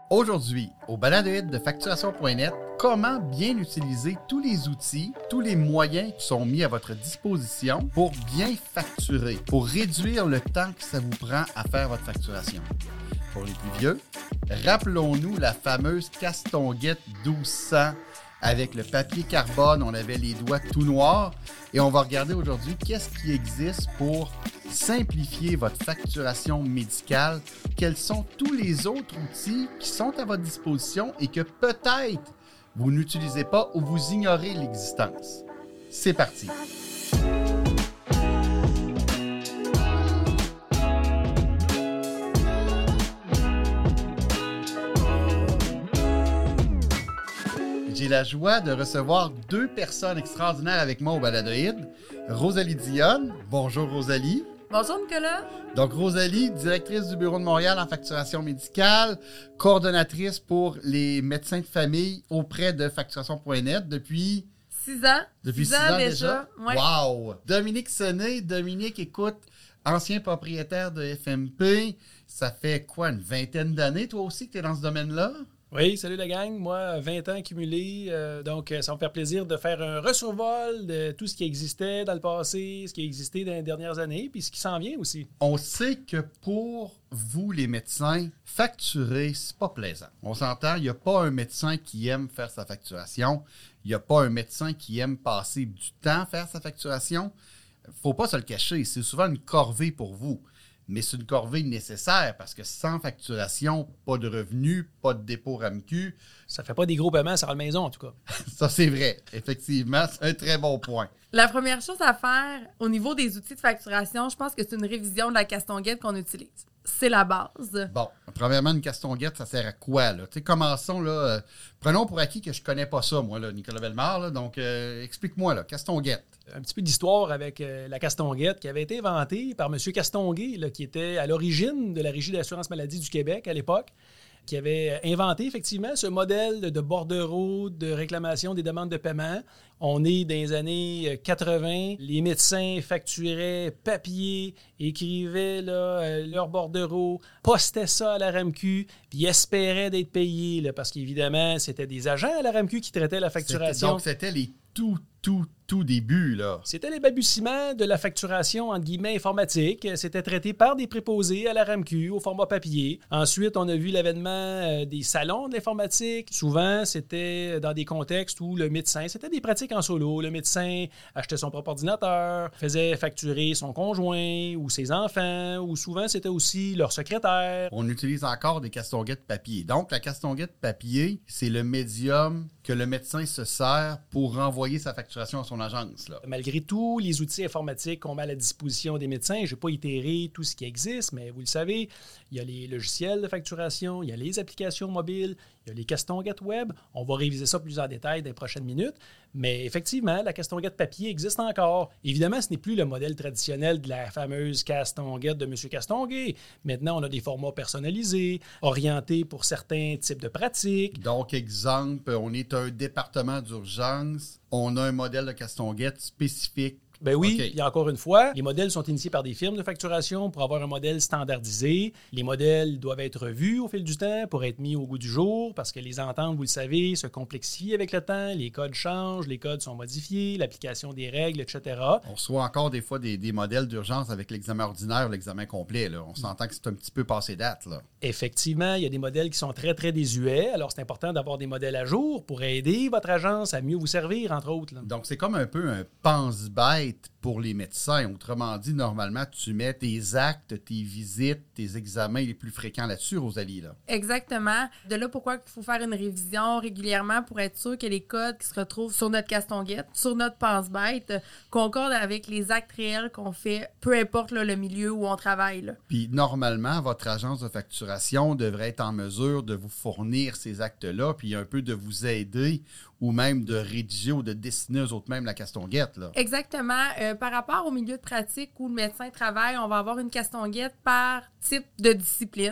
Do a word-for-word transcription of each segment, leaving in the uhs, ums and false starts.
Aujourd'hui, au baladoïde de facturation point net, comment bien utiliser tous les outils, tous les moyens qui sont mis à votre disposition pour bien facturer, pour réduire le temps que ça vous prend à faire votre facturation. Pour les plus vieux, rappelons-nous la fameuse Castonguette douze cents. Avec le papier carbone, on avait les doigts tout noirs et on va regarder aujourd'hui qu'est-ce qui existe pour simplifier votre facturation médicale. Quels sont tous les autres outils qui sont à votre disposition et que peut-être vous n'utilisez pas ou vous ignorez l'existence. C'est parti! J'ai la joie de recevoir deux personnes extraordinaires avec moi au baladoïde. Rosalie Dionne. Bonjour Rosalie. Bonjour Nicolas. Donc Rosalie, directrice du Bureau de Montréal en facturation médicale, coordonnatrice pour les médecins de famille auprès de facturation point net depuis... Six ans. Depuis six, six ans, ans déjà. déjà. Ouais. Wow! Dominique Sonnet. Dominique, écoute, ancien propriétaire de F M P. Ça fait quoi, une vingtaine d'années, toi aussi, que tu es dans ce domaine-là? Oui, salut la gang. Moi, vingt ans cumulés. Euh, donc, ça va me faire plaisir de faire un resurvol de tout ce qui existait dans le passé, ce qui a existé dans les dernières années, puis ce qui s'en vient aussi. On sait que pour vous, les médecins, facturer, c'est pas plaisant. On s'entend, il n'y a pas un médecin qui aime faire sa facturation. Il n'y a pas un médecin qui aime passer du temps à faire sa facturation. Faut pas se le cacher, c'est souvent une corvée pour vous. Mais c'est une corvée nécessaire parce que sans facturation, pas de revenus, pas de dépôt R A M Q. Ça fait pas des gros paiements sur la maison, en tout cas. Ça, c'est vrai. Effectivement, c'est un très bon point. La première chose à faire au niveau des outils de facturation, je pense que c'est une révision de la Castonguette qu'on utilise. C'est la base. Bon, premièrement, une Castonguette, ça sert à quoi, là? Tu sais, commençons, là. Euh, prenons pour acquis que je connais pas ça, moi, là, Nicolas Bellemare, là. Donc, euh, explique-moi, là, Castonguette. Un petit peu d'histoire avec euh, la Castonguette qui avait été inventée par M. Castonguay, là, qui était à l'origine de la Régie d'assurance maladie du Québec à l'époque, qui avait inventé effectivement ce modèle de bordereau de réclamation des demandes de paiement. On est dans les années quatre-vingts. Les médecins facturaient papier, écrivaient là, euh, leur bordereau, postaient ça à la R A M Q, puis espéraient d'être payés, là, parce qu'évidemment, c'était des agents à la R A M Q qui traitaient la facturation. C'était, donc, c'était les tout, tout, tout débuts, là. C'était les balbutiements de la facturation, entre guillemets, informatique. C'était traité par des préposés à la R A M Q, au format papier. Ensuite, on a vu l'avènement des salons de l'informatique. Souvent, c'était dans des contextes où le médecin, c'était des pratiques en solo. Le médecin achetait son propre ordinateur, faisait facturer son conjoint ou ses enfants, ou souvent, c'était aussi leur secrétaire. On utilise encore des Castonguettes papier. Donc, la Castonguette papier, c'est le médium que le médecin se sert pour renvoyer sa facturation à son agence, là. Malgré tous les outils informatiques qu'on met à la disposition des médecins, je ne vais pas itérer tout ce qui existe, mais vous le savez, il y a les logiciels de facturation, il y a les applications mobiles, il y a les Castonguettes web. On va réviser ça plus en détail dans les prochaines minutes. Mais effectivement, la Castonguette papier existe encore. Évidemment, ce n'est plus le modèle traditionnel de la fameuse Castonguette de M. Castonguay. Maintenant, on a des formats personnalisés, orientés pour certains types de pratiques. Donc, exemple, on est un département d'urgence, on a un modèle de Castonguette spécifique. Ben oui, okay. Et encore une fois, les modèles sont initiés par des firmes de facturation pour avoir un modèle standardisé. Les modèles doivent être revus au fil du temps pour être mis au goût du jour parce que les ententes, vous le savez, se complexifient avec le temps. Les codes changent, les codes sont modifiés, l'application des règles, et cetera. On reçoit encore des fois des, des modèles d'urgence avec l'examen ordinaire ou l'examen complet, là. On s'entend que c'est un petit peu passé date, là. Effectivement, il y a des modèles qui sont très, très désuets. Alors, c'est important d'avoir des modèles à jour pour aider votre agence à mieux vous servir, entre autres, là. Donc, c'est comme un peu un pense-bête pour les médecins. Autrement dit, normalement, tu mets tes actes, tes visites, tes examens les plus fréquents là-dessus, Rosalie, là. Exactement. De là, pourquoi il faut faire une révision régulièrement pour être sûr que les codes qui se retrouvent sur notre Castonguette, sur notre pense-bête, concordent avec les actes réels qu'on fait, peu importe là, le milieu où on travaille, là. Puis, normalement, votre agence de facturation devrait être en mesure de vous fournir ces actes-là, puis un peu de vous aider ou même de rédiger ou de dessiner eux autres même la Castonguette, là. Exactement. Euh, par rapport au milieu de pratique où le médecin travaille, on va avoir une Castonguette par type de discipline.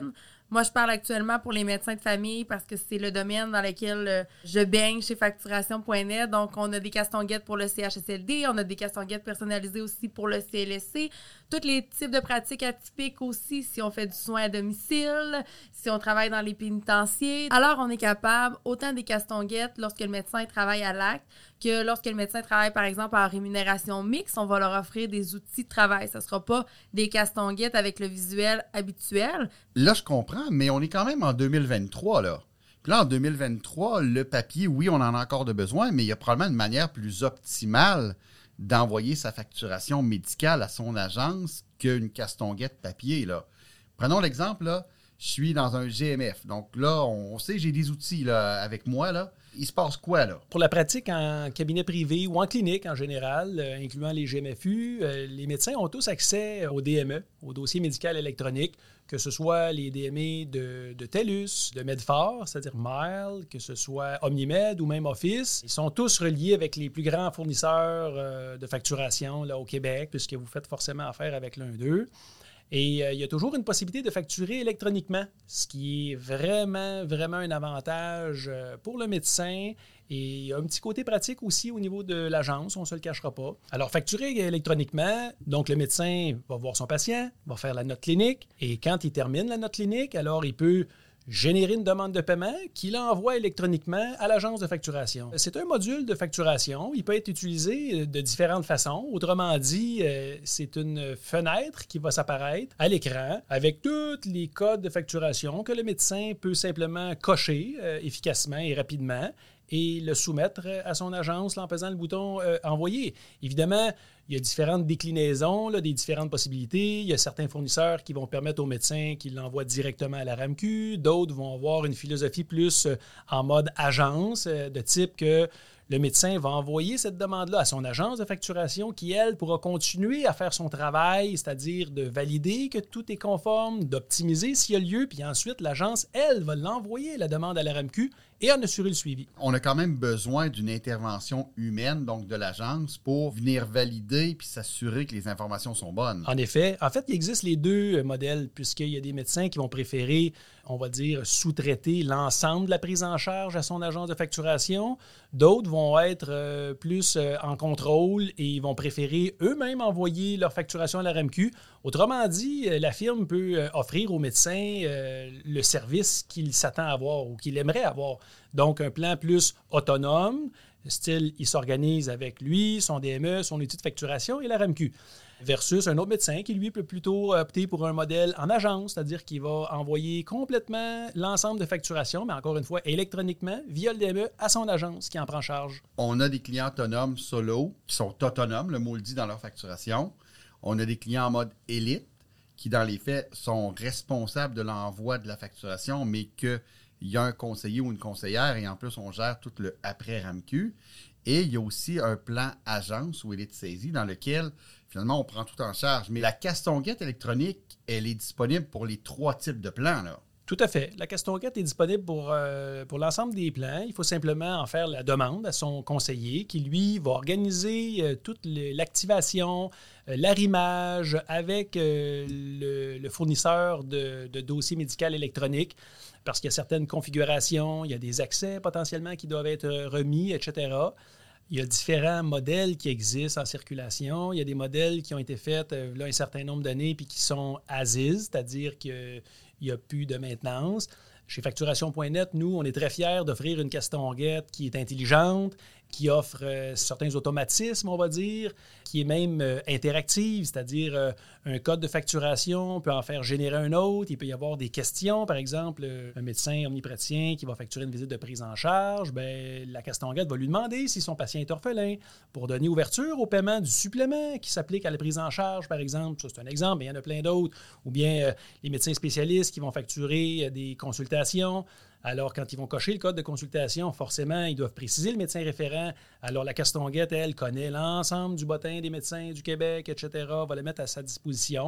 Moi, je parle actuellement pour les médecins de famille parce que c'est le domaine dans lequel euh, je baigne chez facturation point net. Donc, on a des castonguettes pour le C H S L D, on a des castonguettes personnalisées aussi pour le C L S C. Tous les types de pratiques atypiques aussi, si on fait du soin à domicile, si on travaille dans les pénitenciers. Alors, on est capable, autant des castonguettes lorsque le médecin travaille à l'acte, que lorsque le médecin travaille, par exemple, en rémunération mixte, on va leur offrir des outils de travail. Ça ne sera pas des castonguettes avec le visuel habituel. Là, je comprends, mais on est quand même en deux mille vingt-trois, là. Puis là, en deux mille vingt-trois, le papier, oui, on en a encore de besoin, mais il y a probablement une manière plus optimale d'envoyer sa facturation médicale à son agence qu'une castonguette papier, là. Prenons l'exemple, là. Je suis dans un G M F. Donc là, on sait, j'ai des outils là, avec moi, là. Il se passe quoi, là? Pour la pratique en cabinet privé ou en clinique en général, euh, incluant les G M F U, euh, les médecins ont tous accès au D M E, au dossier médical électronique, que ce soit les D M E de, de TELUS, de Medfort, c'est-à-dire Mile, que ce soit Omnimed ou même Office. Ils sont tous reliés avec les plus grands fournisseurs euh, de facturation là, au Québec, puisque vous faites forcément affaire avec l'un d'eux. Et euh, il y a toujours une possibilité de facturer électroniquement, ce qui est vraiment, vraiment un avantage euh, pour le médecin. Et il y a un petit côté pratique aussi au niveau de l'agence, on ne se le cachera pas. Alors, facturer électroniquement, donc le médecin va voir son patient, va faire la note clinique, et quand il termine la note clinique, alors il peut générer une demande de paiement qu'il envoie électroniquement à l'agence de facturation. C'est un module de facturation. Il peut être utilisé de différentes façons. Autrement dit, c'est une fenêtre qui va s'apparaître à l'écran avec tous les codes de facturation que le médecin peut simplement cocher euh, efficacement et rapidement et le soumettre à son agence là, en pesant le bouton euh, « Envoyer ». Évidemment, il y a différentes déclinaisons, là, des différentes possibilités. Il y a certains fournisseurs qui vont permettre aux médecins qu'ils l'envoient directement à la R A M Q. D'autres vont avoir une philosophie plus euh, en mode agence, euh, de type que le médecin va envoyer cette demande-là à son agence de facturation qui, elle, pourra continuer à faire son travail, c'est-à-dire de valider que tout est conforme, d'optimiser s'il y a lieu, puis ensuite, l'agence, elle, va l'envoyer, la demande à la R A M Q, et en assurer le suivi. On a quand même besoin d'une intervention humaine, donc de l'agence, pour venir valider puis s'assurer que les informations sont bonnes. En effet. En fait, il existe les deux modèles, puisqu'il y a des médecins qui vont préférer, on va dire, sous-traiter l'ensemble de la prise en charge à son agence de facturation. D'autres vont être euh, plus euh, en contrôle et ils vont préférer eux-mêmes envoyer leur facturation à la R A M Q. Autrement dit, la firme peut euh, offrir au médecin euh, le service qu'il s'attend à avoir ou qu'il aimerait avoir. Donc, un plan plus autonome, style, il s'organise avec lui, son D M E, son outil de facturation et la R A M Q. Versus un autre médecin qui, lui, peut plutôt opter pour un modèle en agence, c'est-à-dire qu'il va envoyer complètement l'ensemble de facturation, mais encore une fois, électroniquement, via le D M E, à son agence qui en prend charge. On a des clients autonomes solo qui sont autonomes, le mot le dit, dans leur facturation. On a des clients en mode élite qui, dans les faits, sont responsables de l'envoi de la facturation, mais qu'il y a un conseiller ou une conseillère et en plus, on gère tout le après R A M Q. Et il y a aussi un plan agence ou élite saisie dans lequel, finalement, on prend tout en charge. Mais la castonguette électronique, elle est disponible pour les trois types de plans, là. Tout à fait. La castonguette est disponible pour, euh, pour l'ensemble des plans. Il faut simplement en faire la demande à son conseiller qui, lui, va organiser euh, toute le, l'activation, euh, l'arrimage avec euh, le, le fournisseur de, de dossiers médicaux électroniques parce qu'il y a certaines configurations, il y a des accès potentiellement qui doivent être remis, et cetera. Il y a différents modèles qui existent en circulation. Il y a des modèles qui ont été faits euh, là un certain nombre d'années puis qui sont as-is, c'est-à-dire qu'il n'y a plus de maintenance. Chez facturation point net, nous, on est très fiers d'offrir une castonguette qui est intelligente, qui offre euh, certains automatismes, on va dire, qui est même euh, interactive, c'est-à-dire euh, un code de facturation peut en faire générer un autre. Il peut y avoir des questions, par exemple, euh, un médecin omnipraticien qui va facturer une visite de prise en charge, bien, la castonguette va lui demander si son patient est orphelin pour donner ouverture au paiement du supplément qui s'applique à la prise en charge, par exemple. Ça, c'est un exemple, mais il y en a plein d'autres. Ou bien euh, les médecins spécialistes qui vont facturer euh, des consultations. Alors, quand ils vont cocher le code de consultation, forcément, ils doivent préciser le médecin référent. Alors, la castonguette, elle, connaît l'ensemble du bottin des médecins du Québec, et cetera, va le mettre à sa disposition.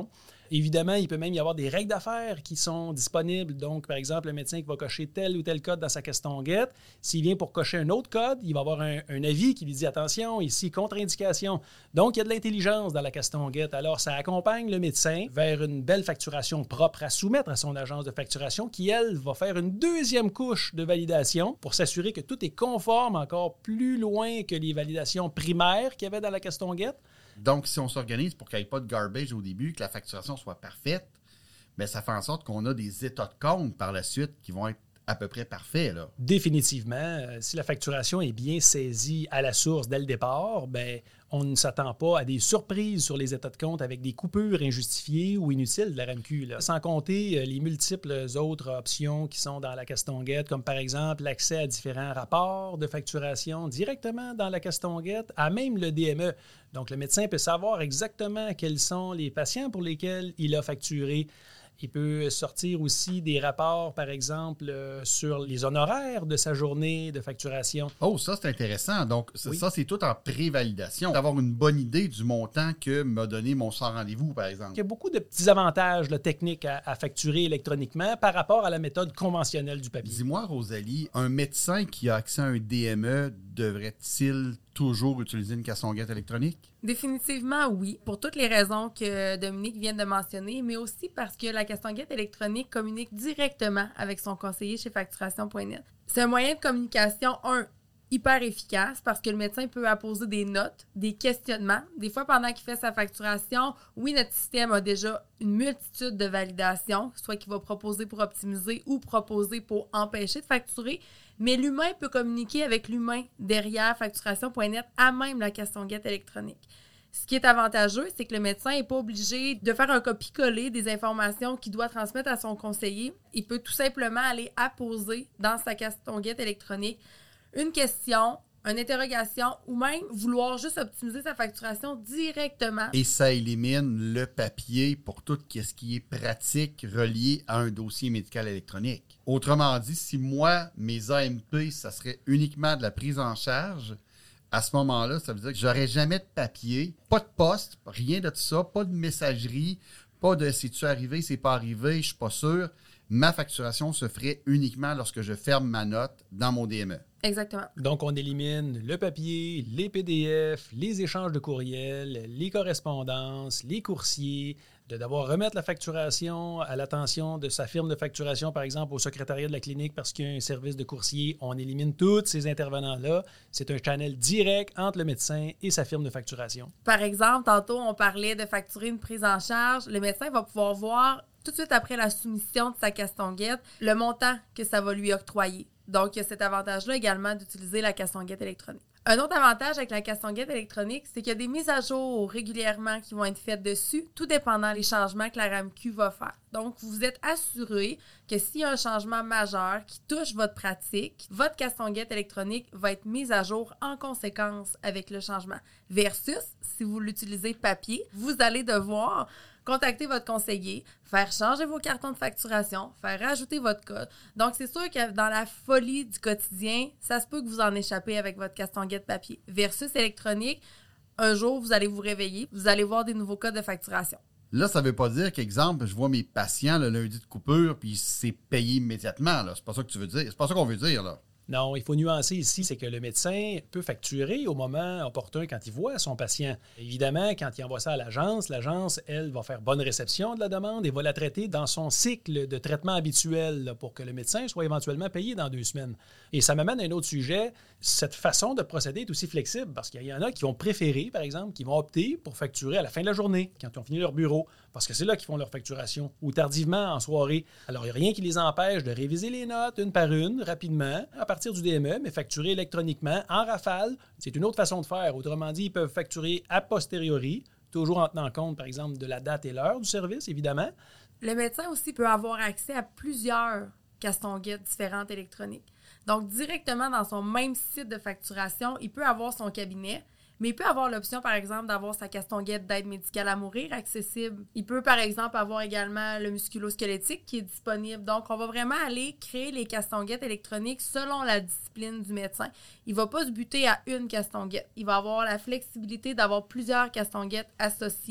Évidemment, il peut même y avoir des règles d'affaires qui sont disponibles. Donc, par exemple, le médecin qui va cocher tel ou tel code dans sa castonguette, s'il vient pour cocher un autre code, il va avoir un, un avis qui lui dit « Attention, ici, contre-indication ». Donc, il y a de l'intelligence dans la castonguette. Alors, ça accompagne le médecin vers une belle facturation propre à soumettre à son agence de facturation qui, elle, va faire une deuxième couche de validation pour s'assurer que tout est conforme encore plus loin que les validations primaires qu'il y avait dans la castonguette. Donc, si on s'organise pour qu'il n'y ait pas de garbage au début, que la facturation soit parfaite, bien, ça fait en sorte qu'on a des états de compte par la suite qui vont être à peu près parfaits, là. Définitivement. Euh, si la facturation est bien saisie à la source dès le départ, bien, on ne s'attend pas à des surprises sur les états de compte avec des coupures injustifiées ou inutiles de la R A M Q. Là. Sans compter euh, les multiples autres options qui sont dans la castonguette, comme par exemple l'accès à différents rapports de facturation directement dans la castonguette, à même le D M E. Donc, le médecin peut savoir exactement quels sont les patients pour lesquels il a facturé. Il peut sortir aussi des rapports, par exemple, euh, sur les honoraires de sa journée de facturation. Oh, ça, c'est intéressant. Donc, Oui. ça, c'est tout en pré-validation. D'avoir une bonne idée du montant que m'a donné mon sans rendez-vous, par exemple. Il y a beaucoup de petits avantages là, techniques à, à facturer électroniquement par rapport à la méthode conventionnelle du papier. Dis-moi, Rosalie, un médecin qui a accès à un D M E devrait-il toujours utiliser une castonguette électronique? Définitivement, oui, pour toutes les raisons que Dominique vient de mentionner, mais aussi parce que la castonguette électronique communique directement avec son conseiller chez facturation point net. C'est un moyen de communication, un, hyper efficace parce que le médecin peut apposer des notes, des questionnements. Des fois, pendant qu'il fait sa facturation, oui, notre système a déjà une multitude de validations, soit qu'il va proposer pour optimiser ou proposer pour empêcher de facturer, mais l'humain peut communiquer avec l'humain derrière facturation point net à même la castonguette électronique. Ce qui est avantageux, c'est que le médecin n'est pas obligé de faire un copier-coller des informations qu'il doit transmettre à son conseiller. Il peut tout simplement aller apposer dans sa castonguette électronique une question, une interrogation ou même vouloir juste optimiser sa facturation directement. Et ça élimine le papier pour tout ce qui est pratique relié à un dossier médical électronique. Autrement dit, si moi, mes A M P, ça serait uniquement de la prise en charge, à ce moment-là, ça veut dire que j'aurais jamais de papier, pas de poste, rien de tout ça, pas de messagerie, pas de « c'est-tu arrivé, c'est pas arrivé, je suis pas sûr ». Ma facturation se ferait uniquement lorsque je ferme ma note dans mon D M E. Exactement. Donc, on élimine le papier, les P D F, les échanges de courriels, les correspondances, les coursiers, de devoir remettre la facturation à l'attention de sa firme de facturation, par exemple, au secrétariat de la clinique parce qu'il y a un service de coursier. On élimine tous ces intervenants-là. C'est un channel direct entre le médecin et sa firme de facturation. Par exemple, tantôt, on parlait de facturer une prise en charge. Le médecin va pouvoir voir tout de suite après la soumission de sa castonguette le montant que ça va lui octroyer. Donc, il y a cet avantage-là également d'utiliser la castonguette électronique. Un autre avantage avec la castonguette électronique, c'est qu'il y a des mises à jour régulièrement qui vont être faites dessus, tout dépendant des changements que la R A M Q va faire. Donc, vous êtes assuré que s'il y a un changement majeur qui touche votre pratique, votre castonguette électronique va être mise à jour en conséquence avec le changement. Versus, si vous l'utilisez papier, vous allez devoir contacter votre conseiller, faire changer vos cartons de facturation, faire rajouter votre code. Donc, c'est sûr que dans la folie du quotidien, ça se peut que vous en échappez avec votre castonguette papier. Versus électronique, un jour, vous allez vous réveiller, vous allez voir des nouveaux codes de facturation. Là, ça ne veut pas dire qu'exemple, je vois mes patients le lundi de coupure, puis c'est payé immédiatement. Là. C'est pas ça que tu veux dire. C'est pas ça qu'on veut dire, là. Non, il faut nuancer ici, c'est que le médecin peut facturer au moment opportun quand il voit son patient. Évidemment, quand il envoie ça à l'agence, l'agence, elle, va faire bonne réception de la demande et va la traiter dans son cycle de traitement habituel là, pour que le médecin soit éventuellement payé dans deux semaines. Et ça m'amène à un autre sujet. Cette façon de procéder est aussi flexible parce qu'il y en a qui vont préférer, par exemple, qui vont opter pour facturer à la fin de la journée, quand ils ont fini leur bureau, parce que c'est là qu'ils font leur facturation, ou tardivement en soirée. Alors, il n'y a rien qui les empêche de réviser les notes une par une, rapidement, à partir du D M E, mais facturer électroniquement, en rafale. C'est une autre façon de faire. Autrement dit, ils peuvent facturer a posteriori, toujours en tenant compte, par exemple, de la date et l'heure du service, évidemment. Le médecin aussi peut avoir accès à plusieurs castonguettes différentes électroniques. Donc, directement dans son même site de facturation, il peut avoir son cabinet, mais il peut avoir l'option, par exemple, d'avoir sa castonguette d'aide médicale à mourir accessible. Il peut, par exemple, avoir également le musculo-squelettique qui est disponible. Donc, on va vraiment aller créer les castonguettes électroniques selon la discipline du médecin. Il ne va pas se buter à une castonguette. Il va avoir la flexibilité d'avoir plusieurs castonguettes associées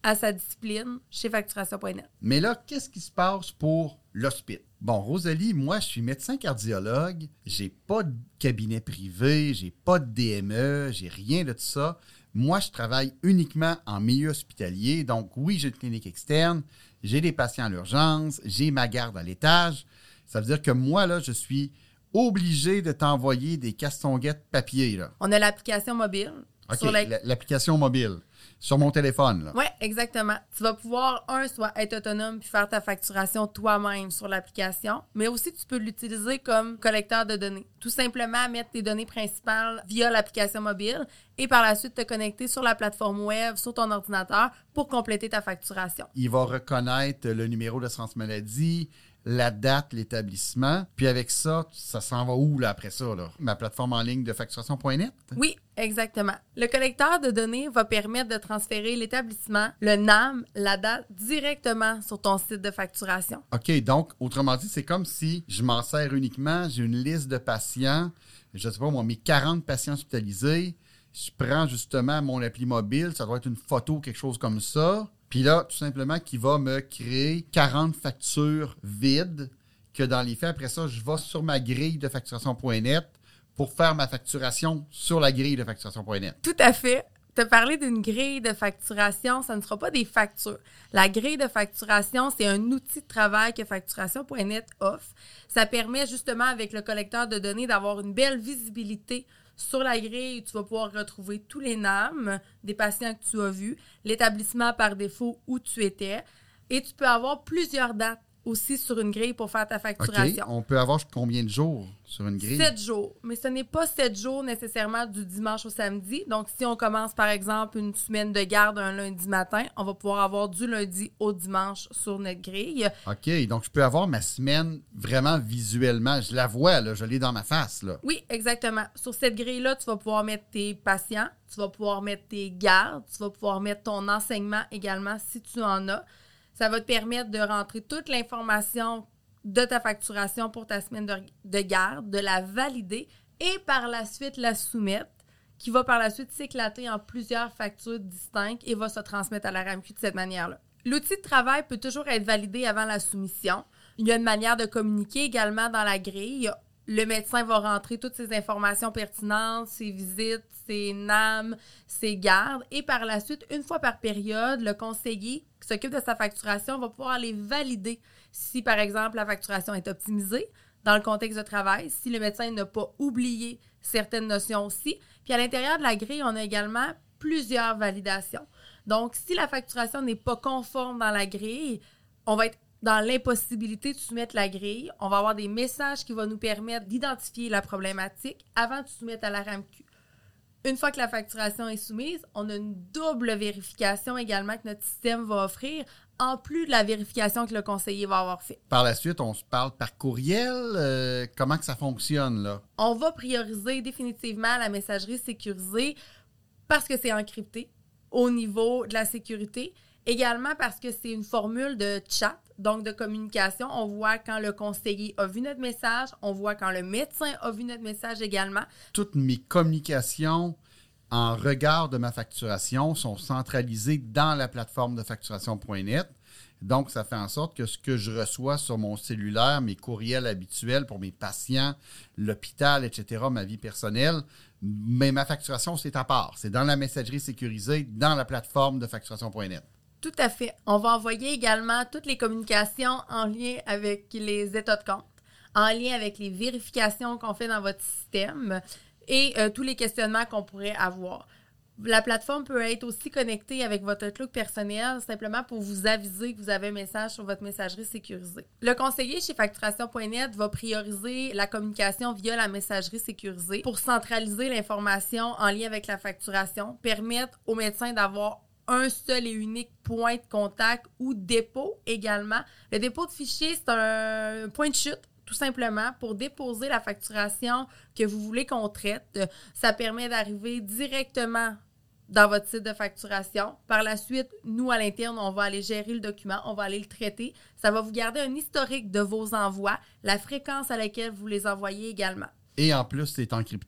à sa discipline chez facturation point net. Mais là, qu'est-ce qui se passe pour l'hospice? Bon, Rosalie, moi, je suis médecin cardiologue. J'ai pas de cabinet privé, j'ai pas de D M E, j'ai rien de tout ça. Moi, je travaille uniquement en milieu hospitalier. Donc, oui, j'ai une clinique externe, j'ai des patients à l'urgence, j'ai ma garde à l'étage. Ça veut dire que moi, là, je suis obligé de t'envoyer des castonguettes papier, là. On a l'application mobile. OK, sur la... l'application mobile. Sur mon téléphone, là. Oui, exactement. Tu vas pouvoir, un, soit être autonome puis faire ta facturation toi-même sur l'application, mais aussi tu peux l'utiliser comme collecteur de données. Tout simplement mettre tes données principales via l'application mobile et par la suite te connecter sur la plateforme web, sur ton ordinateur pour compléter ta facturation. Il va reconnaître le numéro d'assurance maladie, la date, l'établissement. Puis avec ça, ça s'en va où là, après ça? Là? Ma plateforme en ligne de facturation point net? Oui, exactement. Le collecteur de données va permettre de transférer l'établissement, le N A M, la date, directement sur ton site de facturation. OK, donc, autrement dit, c'est comme si je m'en sers uniquement, j'ai une liste de patients, je ne sais pas moi, mes quarante patients hospitalisés, je prends justement mon appli mobile, ça doit être une photo, quelque chose comme ça. Puis là, tout simplement, qui va me créer quarante factures vides que dans les faits, après ça, je vais sur ma grille de facturation point net pour faire ma facturation sur la grille de facturation point net. Tout à fait. Te parler d'une grille de facturation, ça ne sera pas des factures. La grille de facturation, c'est un outil de travail que facturation point net offre. Ça permet justement, avec le collecteur de données, d'avoir une belle visibilité sur la grille. Tu vas pouvoir retrouver tous les N A M des patients que tu as vus, l'établissement par défaut où tu étais, et tu peux avoir plusieurs dates aussi sur une grille pour faire ta facturation. OK. On peut avoir combien de jours sur une grille? Sept jours. Mais ce n'est pas sept jours nécessairement du dimanche au samedi. Donc, si on commence, par exemple, une semaine de garde un lundi matin, on va pouvoir avoir du lundi au dimanche sur notre grille. OK. Donc, je peux avoir ma semaine vraiment visuellement. Je la vois, là. Je l'ai dans ma face, là. Oui, exactement. Sur cette grille-là, tu vas pouvoir mettre tes patients, tu vas pouvoir mettre tes gardes, tu vas pouvoir mettre ton enseignement également si tu en as. Ça va te permettre de rentrer toute l'information de ta facturation pour ta semaine de, de garde, de la valider et par la suite la soumettre, qui va par la suite s'éclater en plusieurs factures distinctes et va se transmettre à la R A M Q de cette manière-là. L'outil de travail peut toujours être validé avant la soumission. Il y a une manière de communiquer également dans la grille. Le médecin va rentrer toutes ses informations pertinentes, ses visites, ses N A M, ses gardes. Et par la suite, une fois par période, le conseiller qui s'occupe de sa facturation va pouvoir les valider si, par exemple, la facturation est optimisée dans le contexte de travail, si le médecin n'a pas oublié certaines notions aussi. Puis à l'intérieur de la grille, on a également plusieurs validations. Donc, si la facturation n'est pas conforme dans la grille, on va être dans l'impossibilité de soumettre la grille. On va avoir des messages qui vont nous permettre d'identifier la problématique avant de soumettre à la R A M Q. Une fois que la facturation est soumise, on a une double vérification également que notre système va offrir, en plus de la vérification que le conseiller va avoir fait. Par la suite, on se parle par courriel. Euh, comment que ça fonctionne, là? On va prioriser définitivement la messagerie sécurisée parce que c'est encrypté au niveau de la sécurité. Également parce que c'est une formule de chat, donc de communication. On voit quand le conseiller a vu notre message, on voit quand le médecin a vu notre message également. Toutes mes communications en regard de ma facturation sont centralisées dans la plateforme de facturation point net. Donc, ça fait en sorte que ce que je reçois sur mon cellulaire, mes courriels habituels pour mes patients, l'hôpital, et cetera, ma vie personnelle, mais ma facturation, c'est à part. C'est dans la messagerie sécurisée, dans la plateforme de facturation point net. Tout à fait. On va envoyer également toutes les communications en lien avec les états de compte, en lien avec les vérifications qu'on fait dans votre système et euh, tous les questionnements qu'on pourrait avoir. La plateforme peut être aussi connectée avec votre Outlook personnel simplement pour vous aviser que vous avez un message sur votre messagerie sécurisée. Le conseiller chez facturation point net va prioriser la communication via la messagerie sécurisée pour centraliser l'information en lien avec la facturation, permettre au médecin d'avoir un seul et unique point de contact ou dépôt également. Le dépôt de fichier, c'est un point de chute, tout simplement, pour déposer la facturation que vous voulez qu'on traite. Ça permet d'arriver directement dans votre site de facturation. Par la suite, nous, à l'interne, on va aller gérer le document, on va aller le traiter. Ça va vous garder un historique de vos envois, la fréquence à laquelle vous les envoyez également. Et en plus, c'est encrypté.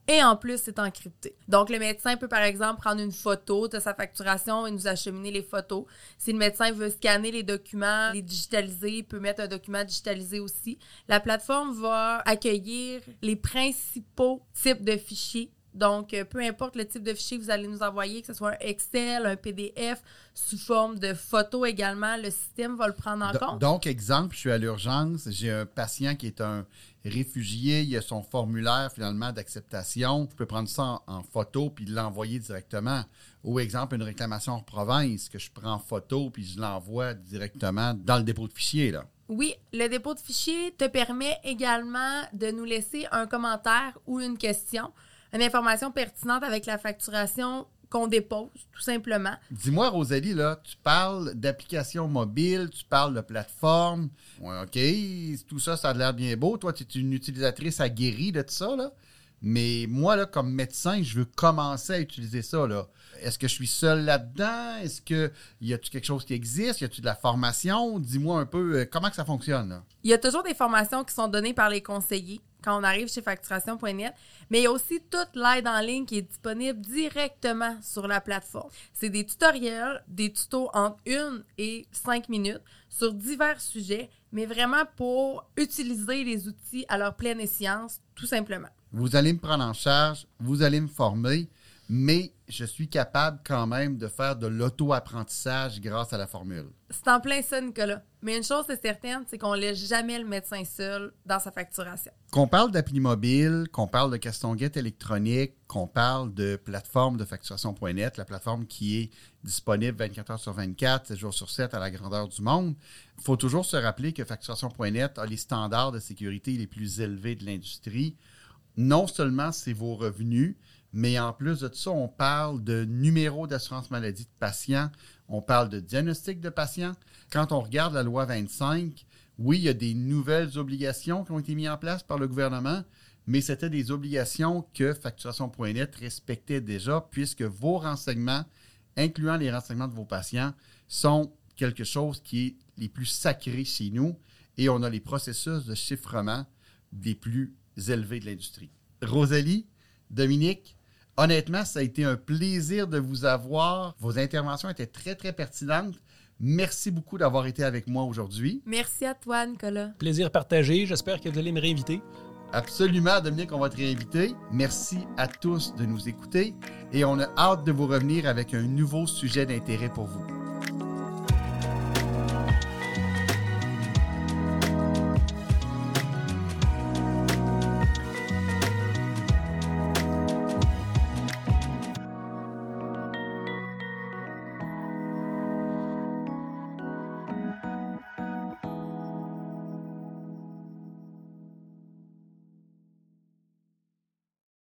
et en plus, c'est encrypté. Donc, le médecin peut, par exemple, prendre une photo de sa facturation et nous acheminer les photos. Si le médecin veut scanner les documents, les digitaliser, il peut mettre un document digitalisé aussi. La plateforme va accueillir les principaux types de fichiers. Donc, peu importe le type de fichier que vous allez nous envoyer, que ce soit un Excel, un P D F, sous forme de photo également, le système va le prendre en Do- compte. Donc, exemple, je suis à l'urgence, j'ai un patient qui est un réfugié, il a son formulaire finalement d'acceptation. Je peux prendre ça en, en photo puis l'envoyer directement. Ou exemple, une réclamation en province que je prends en photo puis je l'envoie directement dans le dépôt de fichier, là. Oui, le dépôt de fichier te permet également de nous laisser un commentaire ou une question, une information pertinente avec la facturation qu'on dépose, tout simplement. Dis-moi, Rosalie, là, tu parles d'applications mobiles, tu parles de plateforme. Ouais, OK, tout ça, ça a l'air bien beau. Toi, tu es une utilisatrice aguerrie de tout ça, là. Mais moi, là, comme médecin, je veux commencer à utiliser ça, là. Est-ce que je suis seul là-dedans? Est-ce que y a-t-il quelque chose qui existe? Y a-t-il de la formation? Dis-moi un peu euh, comment que ça fonctionne, là. Il y a toujours des formations qui sont données par les conseillers quand on arrive chez facturation point net, mais il y a aussi toute l'aide en ligne qui est disponible directement sur la plateforme. C'est des tutoriels, des tutos entre une et cinq minutes sur divers sujets, mais vraiment pour utiliser les outils à leur pleine escience, tout simplement. Vous allez me prendre en charge, vous allez me former, mais je suis capable quand même de faire de l'auto-apprentissage grâce à la formule. C'est en plein ça, Nicolas. Mais une chose est certaine, c'est qu'on ne laisse jamais le médecin seul dans sa facturation. Qu'on parle d'appli mobile, qu'on parle de Castonguette électronique, qu'on parle de plateforme de facturation point net, la plateforme qui est disponible vingt-quatre heures sur vingt-quatre, sept jours sur sept à la grandeur du monde, il faut toujours se rappeler que facturation point net a les standards de sécurité les plus élevés de l'industrie. Non seulement c'est vos revenus, mais en plus de ça, on parle de numéro d'assurance maladie de patient, on parle de diagnostic de patient. Quand on regarde la loi vingt-cinq, oui, il y a des nouvelles obligations qui ont été mises en place par le gouvernement, mais c'était des obligations que facturation point net respectait déjà, puisque vos renseignements, incluant les renseignements de vos patients, sont quelque chose qui est les plus sacrés chez nous, et on a les processus de chiffrement des plus élevés de l'industrie. Rosalie, Dominique, honnêtement, ça a été un plaisir de vous avoir. Vos interventions étaient très, très pertinentes. Merci beaucoup d'avoir été avec moi aujourd'hui. Merci à toi, Nicolas. Plaisir partagé. J'espère que vous allez me réinviter. Absolument, Dominique, on va te réinviter. Merci à tous de nous écouter et on a hâte de vous revenir avec un nouveau sujet d'intérêt pour vous.